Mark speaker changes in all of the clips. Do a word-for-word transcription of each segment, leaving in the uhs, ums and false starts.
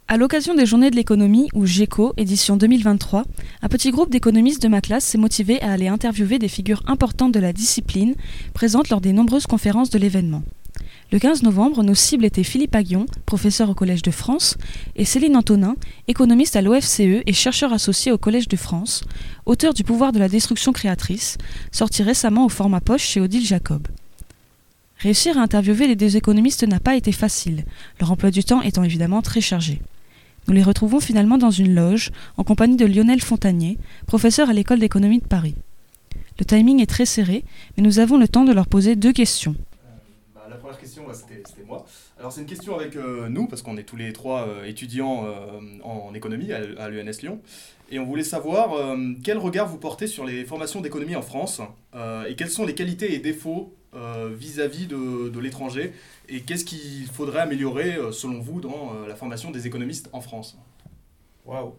Speaker 1: À l'occasion des Journées de l'économie, ou GECO, édition deux mille vingt-trois, un petit groupe d'économistes de ma classe s'est motivé à aller interviewer des figures importantes de la discipline, présentes lors des nombreuses conférences de l'événement. Le quinze novembre, nos cibles étaient Philippe Aguillon, professeur au Collège de France, et Céline Antonin, économiste à l'O F C E et chercheur associé au Collège de France, auteur du Pouvoir de la destruction créatrice, sorti récemment au format poche chez Odile Jacob. Réussir à interviewer les deux économistes n'a pas été facile, leur emploi du temps étant évidemment très chargé. Nous les retrouvons finalement dans une loge, en compagnie de Lionel Fontanier, professeur à l'École d'économie de Paris. Le timing est très serré, mais nous avons le temps de leur poser deux questions.
Speaker 2: Euh, bah, la première question, bah, c'était, c'était moi. Alors c'est une question avec euh, nous, parce qu'on est tous les trois euh, étudiants euh, en, en économie à, à l'U N S Lyon. Et on voulait savoir euh, quel regard vous portez sur les formations d'économie en France, euh, et quelles sont les qualités et défauts euh, vis-à-vis de, de l'étranger, et qu'est-ce qu'il faudrait améliorer, euh, selon vous, dans euh, la formation des économistes en France.
Speaker 3: Waouh.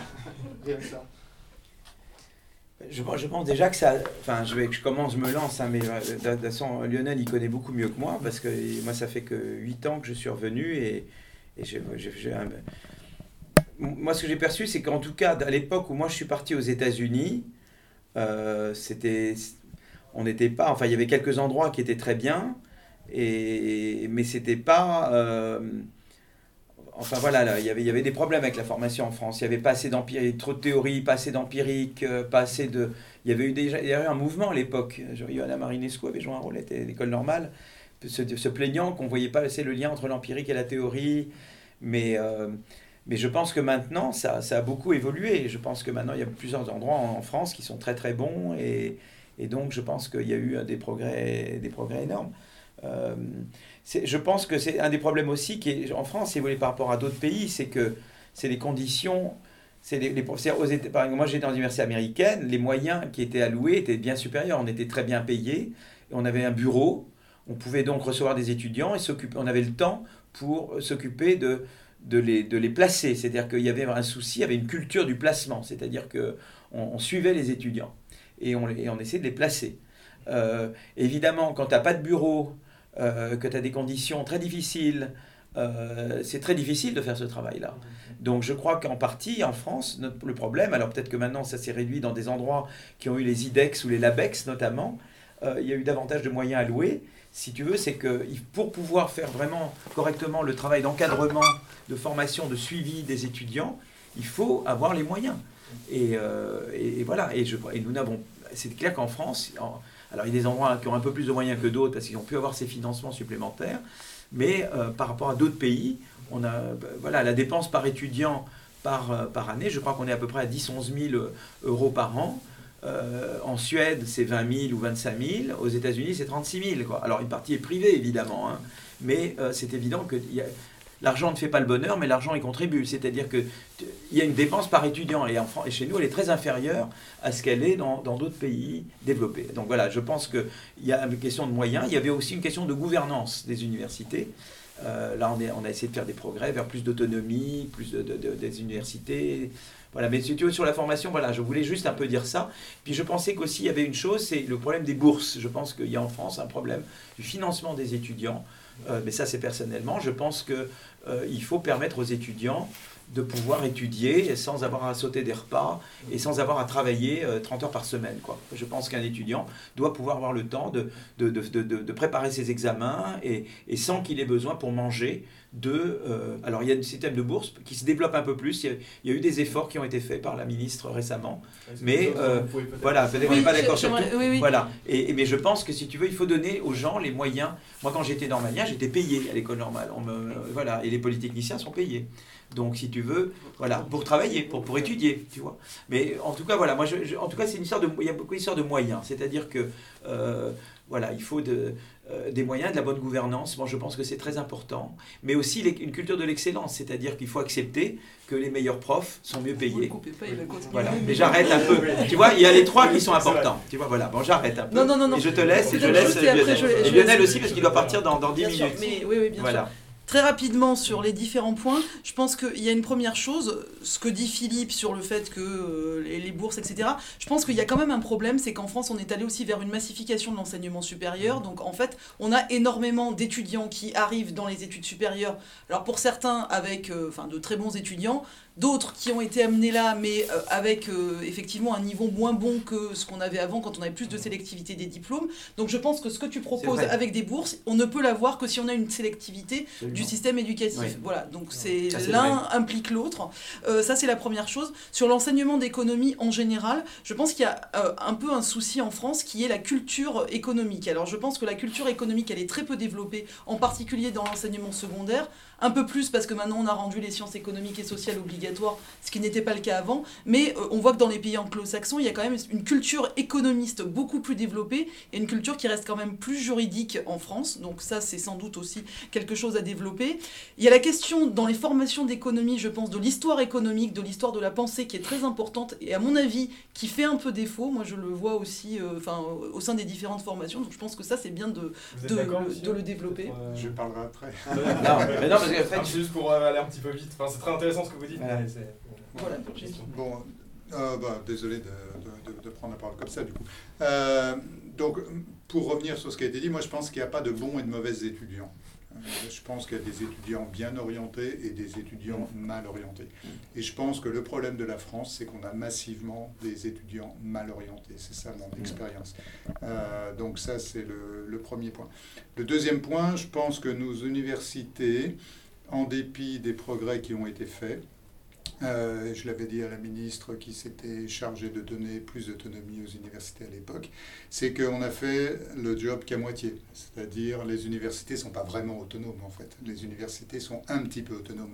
Speaker 3: Je, je pense déjà que ça... Enfin, je, vais, je commence, je me lance, hein, mais de toute façon, Lionel, il connaît beaucoup mieux que moi, parce que moi, ça fait que huit ans que je suis revenu, et, et j'ai, j'ai, j'ai un... Moi, ce que j'ai perçu, c'est qu'en tout cas, à l'époque où moi, je suis parti aux États-Unis, euh, c'était... On n'était pas... Enfin, il y avait quelques endroits qui étaient très bien, et, mais c'était pas... Euh, Enfin voilà, là, il, y avait, il y avait des problèmes avec la formation en France. Il n'y avait pas assez d'empirique, trop de théorie, pas assez d'empirique, euh, pas assez de... Il y avait eu déjà il y avait eu un mouvement à l'époque. Ioana Marinescu avait joué un rôle à l'école normale, se, se plaignant qu'on ne voyait pas assez le lien entre l'empirique et la théorie. Mais, euh, mais je pense que maintenant, ça, ça a beaucoup évolué. Je pense que maintenant, il y a plusieurs endroits en, en France qui sont très très bons. Et, et donc, je pense qu'il y a eu des progrès, des progrès énormes. Euh, c'est, je pense que c'est un des problèmes aussi qui est en France, si vous voulez, par rapport à d'autres pays, c'est que c'est les conditions, c'est les, les professeurs aux États, par exemple, moi j'étais dans l'université américaine, les moyens qui étaient alloués étaient bien supérieurs, on était très bien payés, on avait un bureau, on pouvait donc recevoir des étudiants et s'occuper, on avait le temps pour s'occuper de, de, les, de les placer, c'est-à-dire qu'il y avait un souci, il y avait une culture du placement, c'est-à-dire qu'on on suivait les étudiants et on, et on essayait de les placer. Euh, évidemment, quand tu n'as pas de bureau, Euh, que tu as des conditions très difficiles, euh, c'est très difficile de faire ce travail-là. Donc je crois qu'en partie, en France, notre, le problème, alors peut-être que maintenant ça s'est réduit dans des endroits qui ont eu les IDEX ou les LABEX notamment, euh, il y a eu davantage de moyens alloués. Si tu veux, c'est que pour pouvoir faire vraiment correctement le travail d'encadrement, de formation, de suivi des étudiants, il faut avoir les moyens. Et, euh, et, et voilà, et, je, et nous n'avons... C'est clair qu'en France... En, Alors, il y a des endroits qui ont un peu plus de moyens que d'autres parce qu'ils ont pu avoir ces financements supplémentaires. Mais euh, par rapport à d'autres pays, on a, voilà, la dépense par étudiant par, euh, par année, je crois qu'on est à peu près à dix à onze mille euros par an. Euh, en Suède, c'est vingt mille ou vingt-cinq mille. Aux États-Unis, c'est trente-six mille. Quoi. Alors, une partie est privée, évidemment. Hein, mais euh, c'est évident que y a, l'argent ne fait pas le bonheur, mais l'argent y contribue. C'est-à-dire qu'il y a une dépense par étudiant. Et, en, et chez nous, elle est très inférieure à ce qu'elle est dans, dans d'autres pays développés. Donc voilà, je pense qu'il y a une question de moyens. Il y avait aussi une question de gouvernance des universités. Euh, là, on, est, on a essayé de faire des progrès vers plus d'autonomie, plus de, de, de, des universités. Voilà, mais si tu veux, sur la formation, voilà, je voulais juste un peu dire ça. Puis je pensais qu'aussi, il y avait une chose, c'est le problème des bourses. Je pense qu'il y a en France un problème du financement des étudiants. Euh, mais ça, c'est personnellement. Je pense qu'il euh, faut permettre aux étudiants de pouvoir étudier sans avoir à sauter des repas et sans avoir à travailler euh, trente heures par semaine, quoi. Je pense qu'un étudiant doit pouvoir avoir le temps de, de, de, de, de préparer ses examens et, et sans qu'il ait besoin pour manger de... Euh, alors, il y a un système de bourse qui se développe un peu plus. Il y a, il y a eu des efforts qui ont été faits par la ministre récemment. Mais euh, voilà, peut-être qu'on n'est pas d'accord sur tout. Oui, oui. Voilà. Et, et, mais je pense que si tu veux, il faut donner aux gens les moyens. Moi, quand j'étais normalien, j'étais payé à l'école normale. On me, euh, voilà. Et les polytechniciens sont payés. Donc, si tu veux, voilà, pour travailler, pour, pour étudier, tu vois. Mais en tout cas, voilà, moi, je, je, en tout cas, c'est une histoire de, il y a beaucoup d'histoires de moyens. C'est-à-dire que, euh, voilà, il faut de, euh, des moyens, de la bonne gouvernance. Moi, je pense que c'est très important. Mais aussi les, une culture de l'excellence. C'est-à-dire qu'il faut accepter que les meilleurs profs sont mieux payés. Vous ne coupez pas, il va continuer. Voilà, mais j'arrête un peu. Tu vois, il y a les trois qui sont importants. Tu vois, voilà, bon, j'arrête un peu.
Speaker 4: Non, non, non, non.
Speaker 3: Et je te laisse, et je laisse Lionel. Je, et Lionel aussi, parce qu'il doit partir dans, dans dix minutes.
Speaker 4: Mais, oui, oui, bien
Speaker 3: voilà.
Speaker 4: sûr. Très rapidement sur les différents points, je pense qu'il y a une première chose, ce que dit Philippe sur le fait que euh, les, les bourses, et cetera. Je pense qu'il y a quand même un problème, c'est qu'en France, on est allé aussi vers une massification de l'enseignement supérieur. Donc en fait, on a énormément d'étudiants qui arrivent dans les études supérieures. Alors pour certains, avec euh, enfin, de très bons étudiants, d'autres qui ont été amenés là, mais euh, avec euh, effectivement un niveau moins bon que ce qu'on avait avant, quand on avait plus de sélectivité des diplômes. Donc je pense que ce que tu proposes avec des bourses, on ne peut l'avoir que si on a une sélectivité du système éducatif. Oui. Voilà, donc c'est, ah, c'est l'un vrai. Implique l'autre. Euh, ça, c'est la première chose. Sur l'enseignement d'économie en général, je pense qu'il y a euh, un peu un souci en France qui est la culture économique. Alors, je pense que la culture économique, elle est très peu développée, en particulier dans l'enseignement secondaire. Un peu plus parce que maintenant, on a rendu les sciences économiques et sociales obligatoires, ce qui n'était pas le cas avant. Mais euh, on voit que dans les pays anglo-saxons, il y a quand même une culture économiste beaucoup plus développée et une culture qui reste quand même plus juridique en France. Donc ça, c'est sans doute aussi quelque chose à développer. Il y a la question dans les formations d'économie, je pense, de l'histoire économique, de l'histoire de la pensée qui est très importante et à mon avis qui fait un peu défaut. Moi je le vois aussi euh, enfin, au sein des différentes formations, donc je pense que ça c'est bien de, de, le, de le développer.
Speaker 5: Euh... Je parlerai après.
Speaker 3: non, mais non, parce que en fait,
Speaker 2: juste pour aller un petit peu vite, enfin, c'est très intéressant ce que vous dites.
Speaker 3: Ouais.
Speaker 2: Mais c'est...
Speaker 4: Voilà,
Speaker 5: bon, euh, bah, désolé de, de, de, de prendre la parole comme ça du coup. Euh, donc pour revenir sur ce qui a été dit, moi je pense qu'il n'y a pas de bons et de mauvais étudiants. Je pense qu'il y a des étudiants bien orientés et des étudiants mal orientés. Et je pense que le problème de la France, c'est qu'on a massivement des étudiants mal orientés. C'est ça mon expérience. Euh, donc ça, c'est le, le premier point. Le deuxième point, je pense que nos universités, en dépit des progrès qui ont été faits, Euh, je l'avais dit à la ministre qui s'était chargée de donner plus d'autonomie aux universités à l'époque, c'est qu'on a fait le job qu'à moitié. C'est-à-dire les universités ne sont pas vraiment autonomes en fait. Les universités sont un petit peu autonomes.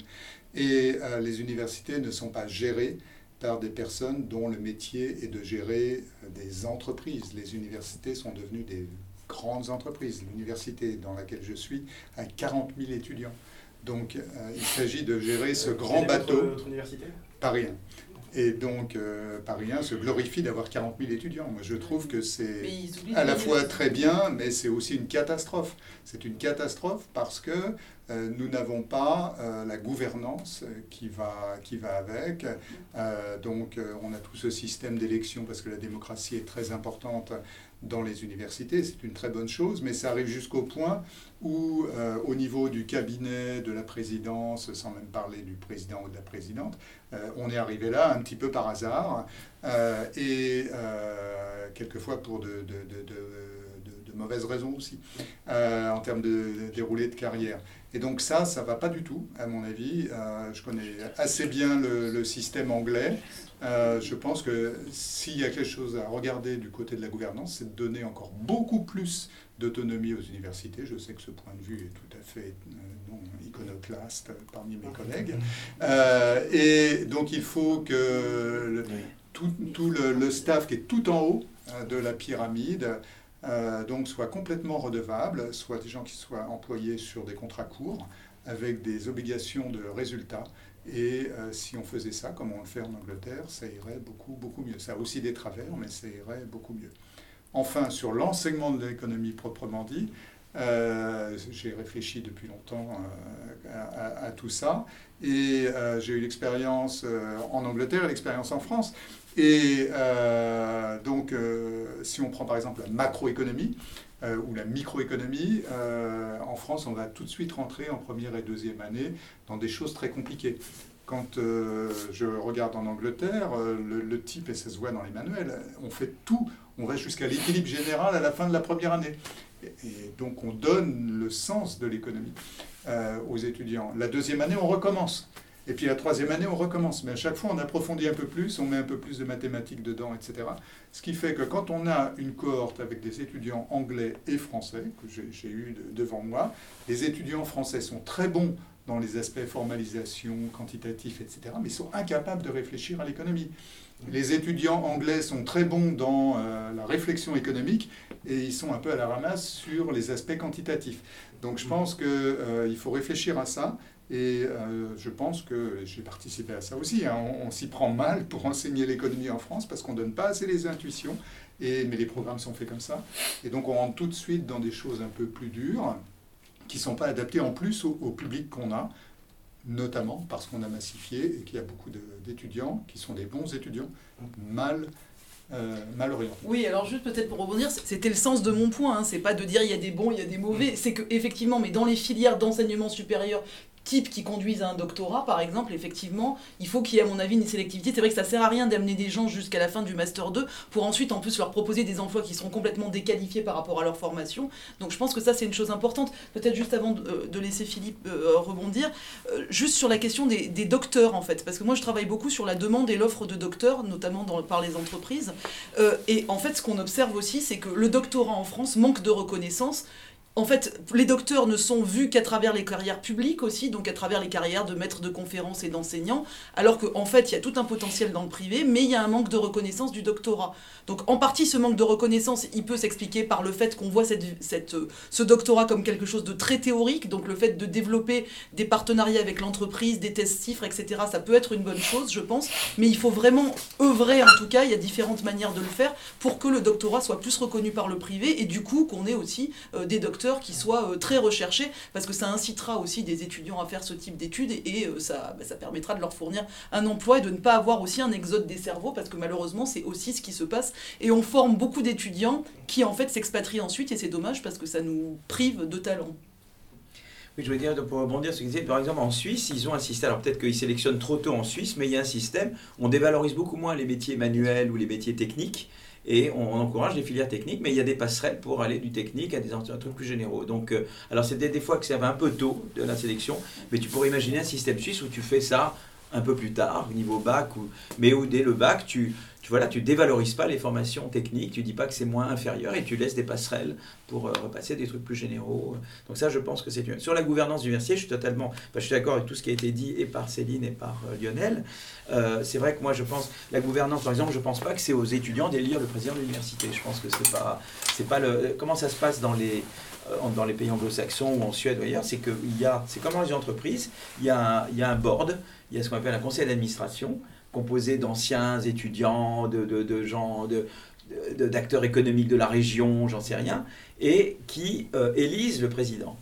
Speaker 5: Et euh, les universités ne sont pas gérées par des personnes dont le métier est de gérer euh, des entreprises. Les universités sont devenues des grandes entreprises. L'université dans laquelle je suis a quarante mille étudiants. Donc, euh, il s'agit de gérer ce euh, grand bateau.
Speaker 2: Votre, votre université ?
Speaker 5: Paris un. Et donc, euh, Paris un se glorifie d'avoir quarante mille étudiants. Moi, je trouve que c'est à la fois très bien, mais c'est aussi une catastrophe. C'est une catastrophe parce que euh, nous n'avons pas euh, la gouvernance qui va, qui va avec. Euh, donc, euh, on a tout ce système d'élection parce que la démocratie est très importante dans les universités, c'est une très bonne chose, mais ça arrive jusqu'au point où, euh, au niveau du cabinet, de la présidence, sans même parler du président ou de la présidente, euh, on est arrivé là un petit peu par hasard, euh, et euh, quelquefois pour de, de, de, de, de, de mauvaises raisons aussi, euh, en termes de, de déroulé de carrière. Et donc ça, ça ne va pas du tout, à mon avis. Euh, je connais assez bien le, le système anglais. Euh, je pense que s'il y a quelque chose à regarder du côté de la gouvernance, c'est de donner encore beaucoup plus d'autonomie aux universités. Je sais que ce point de vue est tout à fait euh, non iconoclaste parmi mes collègues. Euh, et donc il faut que le, tout, tout le, le staff qui est tout en haut euh, de la pyramide euh, donc soit complètement redevable, soit des gens qui soient employés sur des contrats courts avec des obligations de résultats. Et euh, si on faisait ça, comme on le fait en Angleterre, ça irait beaucoup, beaucoup mieux. Ça a aussi des travers, mais ça irait beaucoup mieux. Enfin, sur l'enseignement de l'économie proprement dit, euh, j'ai réfléchi depuis longtemps euh, à, à, à tout ça. Et euh, j'ai eu l'expérience euh, en Angleterre et l'expérience en France. Et euh, donc, euh, si on prend par exemple la macroéconomie, Euh, ou la microéconomie, euh, en France, on va tout de suite rentrer en première et deuxième année dans des choses très compliquées. Quand euh, je regarde en Angleterre, euh, le, le type, et ça se voit dans les manuels, on fait tout, on va jusqu'à l'équilibre général à la fin de la première année. Et, et donc on donne le sens de l'économie euh, aux étudiants. La deuxième année, on recommence. Et puis la troisième année, on recommence. Mais à chaque fois, on approfondit un peu plus, on met un peu plus de mathématiques dedans, et cetera. Ce qui fait que quand on a une cohorte avec des étudiants anglais et français, que j'ai, j'ai eu de, devant moi, les étudiants français sont très bons dans les aspects formalisation, quantitatif, et cetera, mais ils sont incapables de réfléchir à l'économie. Les étudiants anglais sont très bons dans euh, la réflexion économique et ils sont un peu à la ramasse sur les aspects quantitatifs. Donc je pense qu'il euh, faut réfléchir à ça. Et euh, je pense que j'ai participé à ça aussi. Hein. On, on s'y prend mal pour enseigner l'économie en France parce qu'on ne donne pas assez les intuitions, et, mais les programmes sont faits comme ça. Et donc on rentre tout de suite dans des choses un peu plus dures. qui ne sont pas adaptés en plus au, au public qu'on a, notamment parce qu'on a massifié et qu'il y a beaucoup de, d'étudiants qui sont des bons étudiants, mal Euh, mal orienté.
Speaker 4: Oui, alors juste peut-être pour rebondir, c'était le sens de mon point, hein. C'est pas de dire il y a des bons, il y a des mauvais, c'est que effectivement, mais dans les filières d'enseignement supérieur type qui conduisent à un doctorat, par exemple, effectivement, il faut qu'il y ait, à mon avis, une sélectivité. C'est vrai que ça sert à rien d'amener des gens jusqu'à la fin du Master deux pour ensuite, en plus, leur proposer des emplois qui seront complètement déqualifiés par rapport à leur formation. Donc je pense que ça, c'est une chose importante. Peut-être juste avant de, de laisser Philippe euh, rebondir, euh, juste sur la question des, des docteurs, en fait. Parce que moi, je travaille beaucoup sur la demande et l'offre de docteurs, notamment dans, par les entreprises. Euh, et en fait, ce qu'on observe aussi, c'est que le doctorat en France manque de reconnaissance. En fait, les docteurs ne sont vus qu'à travers les carrières publiques aussi, donc à travers les carrières de maîtres de conférences et d'enseignants, alors qu'en fait, il y a tout un potentiel dans le privé, mais il y a un manque de reconnaissance du doctorat. Donc en partie, ce manque de reconnaissance, il peut s'expliquer par le fait qu'on voit cette, cette, ce doctorat comme quelque chose de très théorique, donc le fait de développer des partenariats avec l'entreprise, des tests chiffres, et cetera, ça peut être une bonne chose, je pense, mais il faut vraiment œuvrer, en tout cas, il y a différentes manières de le faire, pour que le doctorat soit plus reconnu par le privé, et du coup, qu'on ait aussi euh, des docteurs qui soient euh, très recherchés, parce que ça incitera aussi des étudiants à faire ce type d'études et, et euh, ça, bah, ça permettra de leur fournir un emploi et de ne pas avoir aussi un exode des cerveaux, parce que malheureusement c'est aussi ce qui se passe et on forme beaucoup d'étudiants qui en fait s'expatrient ensuite et c'est dommage parce que ça nous prive de talent.
Speaker 3: Oui, je veux dire, pour rebondir sur ce que vous disiez, par exemple en Suisse, ils ont un système, alors peut-être qu'ils sélectionnent trop tôt en Suisse, mais il y a un système, on dévalorise beaucoup moins les métiers manuels ou les métiers techniques, et on, on encourage les filières techniques, mais il y a des passerelles pour aller du technique à des trucs plus généraux. Donc, euh, alors c'était des fois que ça va un peu tôt de la sélection, mais tu pourrais imaginer un système suisse où tu fais ça un peu plus tard, au niveau bac, ou, mais où dès le bac, tu... Tu vois là, tu dévalorises pas les formations techniques, tu dis pas que c'est moins inférieur et tu laisses des passerelles pour euh, repasser des trucs plus généraux. Donc ça, je pense que c'est une... Sur la gouvernance d'université, je suis totalement, bah, je suis d'accord avec tout ce qui a été dit et par Céline et par euh, Lionel. Euh, c'est vrai que moi, je pense la gouvernance, par exemple, je pense pas que c'est aux étudiants d'élire le président de l'université. Je pense que c'est pas, c'est pas le. Comment ça se passe dans les dans les pays anglo-saxons ou en Suède ou ailleurs, c'est que il y a, c'est comme dans les entreprises, il y a un, il y a un board, il y a ce qu'on appelle un conseil d'administration, composé d'anciens étudiants, de, de, de gens, de, de, d'acteurs économiques de la région, j'en sais rien, et qui euh, élisent le président.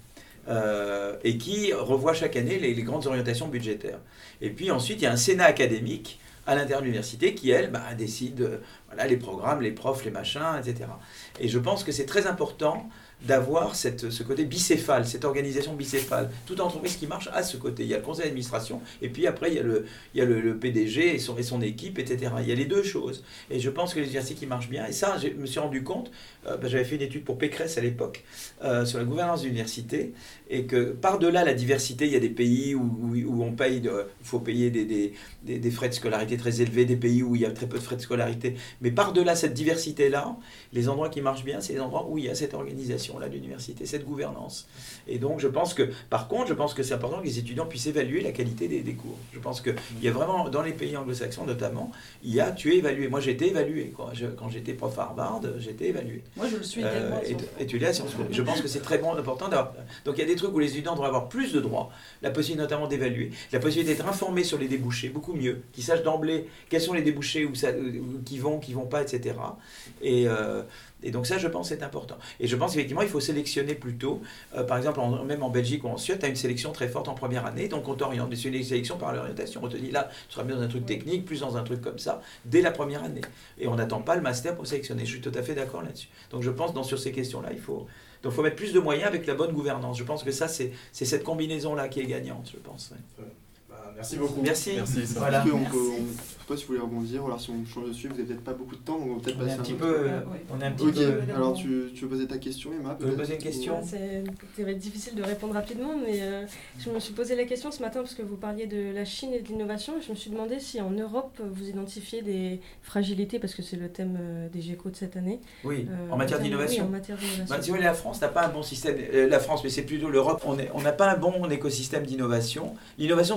Speaker 3: Euh, et qui revoit chaque année les, les grandes orientations budgétaires. Et puis ensuite, il y a un sénat académique à l'intérieur de l'université qui, elle, bah, décide euh, voilà, les programmes, les profs, les machins, et cetera. Et je pense que c'est très important d'avoir cette, ce côté bicéphale, cette organisation bicéphale. Toute entreprise qui marche a ce côté. Il y a le conseil d'administration, et puis après, il y a le, il y a le, le P D G et son, et son équipe, et cetera. Il y a les deux choses. Et je pense que les universités qui marchent bien, et ça, je me suis rendu compte, euh, bah, j'avais fait une étude pour Pécresse à l'époque, euh, sur la gouvernance d'université, et que par-delà la diversité, il y a des pays où, où, où on paye, de, il faut payer des, des, des, des frais de scolarité très élevés, des pays où il y a très peu de frais de scolarité. Mais par-delà cette diversité-là, les endroits qui marchent bien, c'est les endroits où il y a cette organisation là d'université, cette gouvernance. Et donc je pense que, par contre, je pense que c'est important que les étudiants puissent évaluer la qualité des, des cours. Je pense qu'il y a vraiment, dans les pays anglo-saxons notamment, il y a, tu es évalué. Moi j'ai été évalué, quoi. Je, quand j'étais prof à Harvard, j'ai été évalué.
Speaker 4: Moi je le suis également.
Speaker 3: Euh, et, et tu l'es à Sciences Po. Je pense que c'est très bon, important d'avoir... Donc il y a des trucs où les étudiants devraient avoir plus de droits, la possibilité notamment d'évaluer, la possibilité d'être informés sur les débouchés, beaucoup mieux, qu'ils sachent d'emblée quels sont les débouchés où ça, où, qui vont, qui vont pas, et cetera. Et... Euh, Et donc ça, je pense, c'est important. Et je pense qu'effectivement, il faut sélectionner plutôt. Euh, par exemple, en, même en Belgique ou en Suède, tu as une sélection très forte en première année, donc on t'oriente. Mais c'est une sélection par l'orientation. On te dit là, tu seras mieux dans un truc technique, plus dans un truc comme ça, dès la première année. Et on n'attend pas le master pour sélectionner. Je suis tout à fait d'accord là-dessus. Donc je pense, dans, sur ces questions-là, il faut... Donc il faut mettre plus de moyens avec la bonne gouvernance. Je pense que ça, c'est, c'est cette combinaison-là qui est gagnante, je pense. Ouais.
Speaker 2: Merci beaucoup.
Speaker 3: Merci.
Speaker 2: Merci.
Speaker 6: Ça.
Speaker 3: Voilà.
Speaker 6: On peut, on,
Speaker 3: Merci.
Speaker 6: on, je ne sais pas si vous voulez rebondir, alors si on change de sujet, vous n'avez peut-être pas beaucoup de temps, donc on va peut-être
Speaker 3: On est
Speaker 6: passer
Speaker 3: un petit
Speaker 6: un
Speaker 3: peu...
Speaker 6: autre.
Speaker 3: Euh, on est un petit
Speaker 6: Ok,
Speaker 3: peu...
Speaker 6: alors tu, tu veux poser ta question, Emma?
Speaker 3: Tu veux poser une question?
Speaker 7: C'est, ça va être difficile de répondre rapidement, mais euh, je me suis posé la question ce matin parce que vous parliez de la Chine et de l'innovation. Je me suis demandé si en Europe, vous identifiez des fragilités, parce que c'est le thème des Géco de cette année.
Speaker 3: Oui,
Speaker 7: euh,
Speaker 3: en matière
Speaker 7: termes,
Speaker 3: d'innovation.
Speaker 7: Oui, en matière d'innovation.
Speaker 3: Bah, si vous voulez, la France n'a pas un bon système. Euh, la France, mais c'est plutôt l'Europe. On n'a pas un bon écosystème d'innovation. L'innovation, c'est une chaîne.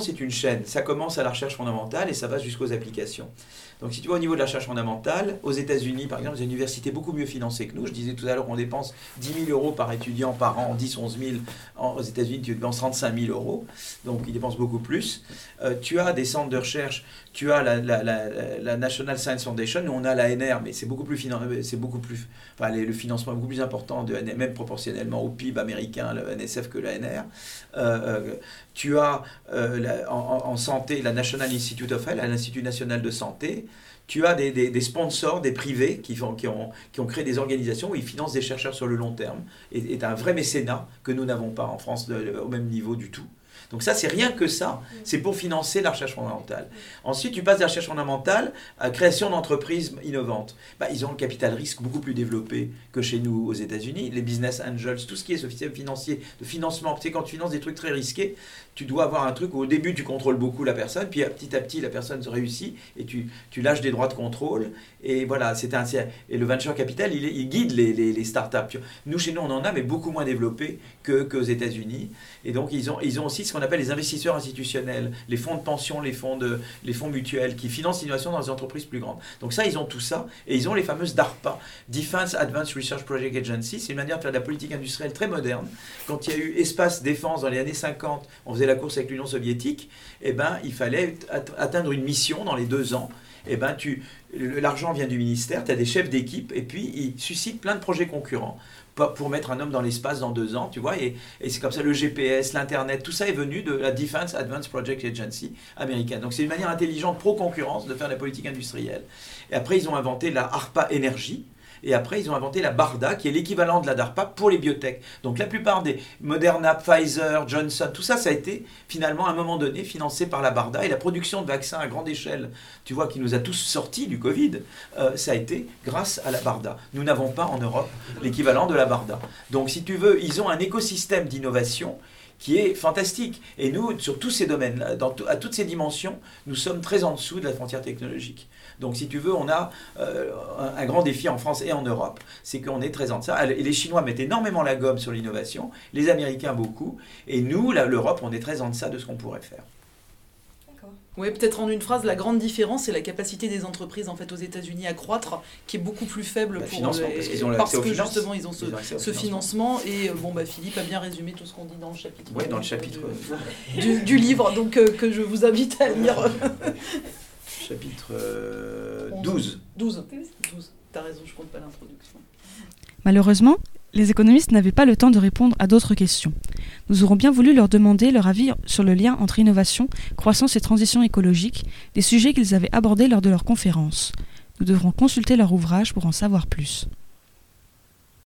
Speaker 3: chaîne. Ça commence à la recherche fondamentale et ça va jusqu'aux applications. Donc si tu vois au niveau de la recherche fondamentale, aux États-Unis par exemple, des universités beaucoup mieux financées que nous. Je disais tout à l'heure qu'on dépense dix mille euros par étudiant par an, dix, onze mille. Aux États-Unis, tu dépenses trente-cinq mille euros. Donc ils dépensent beaucoup plus. Euh, tu as des centres de recherche, tu as la, la, la, la National Science Foundation, nous on a la N R, mais c'est beaucoup plus, finan- c'est beaucoup plus enfin, les, le financement est beaucoup plus important, de, même proportionnellement au P I B américain, le N S F, que la N R. Euh, tu as euh, la, en, en santé la National Institute of Health, l'Institut national de santé. Tu as des, des, des sponsors, des privés qui, font, qui, ont, qui ont créé des organisations où ils financent des chercheurs sur le long terme. Et c'est un vrai mécénat que nous n'avons pas en France de, au même niveau du tout. Donc ça, c'est rien que ça, c'est pour financer la recherche fondamentale. Ensuite, tu passes de la recherche fondamentale à la création d'entreprises innovantes. Bah, ils ont le capital risque beaucoup plus développé que chez nous aux États-Unis. Les business angels, tout ce qui est ce système financier, de financement. Tu sais, quand tu finances des trucs très risqués, tu dois avoir un truc où au début, tu contrôles beaucoup la personne, puis petit à petit, la personne se réussit et tu, tu lâches des droits de contrôle. Et voilà, c'est un, et le venture capital, il, il guide les, les, les startups. Nous, chez nous, on en a, mais beaucoup moins développé que, qu'aux États-Unis. Et donc, ils ont, ils ont aussi ce qu'on appelle les investisseurs institutionnels, les fonds de pension, les fonds, de, les fonds mutuels, qui financent l'innovation dans les entreprises plus grandes. Donc ça, ils ont tout ça. Et ils ont les fameuses DARPA, Defense Advanced Research Project Agency. C'est une manière de faire de la politique industrielle très moderne. Quand il y a eu espace défense dans les années cinquante, on faisait la course avec l'Union soviétique, eh ben, il fallait atteindre une mission dans les deux ans. Eh ben, tu, l'argent vient du ministère, tu as des chefs d'équipe, et puis ils suscitent plein de projets concurrents pour mettre un homme dans l'espace dans deux ans, tu vois, et, et c'est comme ça, le G P S, l'Internet, tout ça est venu de la Defense Advanced Project Agency américaine. Donc c'est une manière intelligente, pro-concurrence, de faire de la politique industrielle. Et après, ils ont inventé la ARPA Énergie. Et après, ils ont inventé la BARDA, qui est l'équivalent de la DARPA pour les biotech. Donc la plupart des Moderna, Pfizer, Johnson, tout ça, ça a été finalement à un moment donné financé par la BARDA. Et la production de vaccins à grande échelle, tu vois, qui nous a tous sortis du Covid, euh, ça a été grâce à la BARDA. Nous n'avons pas en Europe l'équivalent de la BARDA. Donc si tu veux, ils ont un écosystème d'innovation qui est fantastique. Et nous, sur tous ces domaines, dans à toutes ces dimensions, nous sommes très en dessous de la frontière technologique. Donc, si tu veux, on a euh, un, un grand défi en France et en Europe, c'est qu'on est très en deçà. Et les Chinois mettent énormément la gomme sur l'innovation, les Américains beaucoup, et nous, là, l'Europe, on est très en deçà de ce qu'on pourrait faire.
Speaker 4: Oui, peut-être en une phrase, la grande différence, c'est la capacité des entreprises en fait aux États-Unis à croître, qui est beaucoup plus faible
Speaker 3: bah,
Speaker 4: pour
Speaker 3: financement,
Speaker 4: les...
Speaker 3: parce qu'ils ont
Speaker 4: parce
Speaker 3: l'accès
Speaker 4: que
Speaker 3: aux finances.
Speaker 4: justement ils ont ce,
Speaker 3: ils ont
Speaker 4: ce financement. Et bon, bah, Philippe a bien résumé tout ce qu'on dit dans le chapitre.
Speaker 3: Oui, dans le chapitre
Speaker 4: de, du, du livre, donc euh, que je vous invite à lire.
Speaker 3: Chapitre euh, douze.
Speaker 4: douze. douze. T'as raison, je compte pas l'introduction.
Speaker 1: Malheureusement, les économistes n'avaient pas le temps de répondre à d'autres questions. Nous aurons bien voulu leur demander leur avis sur le lien entre innovation, croissance et transition écologique, des sujets qu'ils avaient abordés lors de leur conférence. Nous devrons consulter leur ouvrage pour en savoir plus.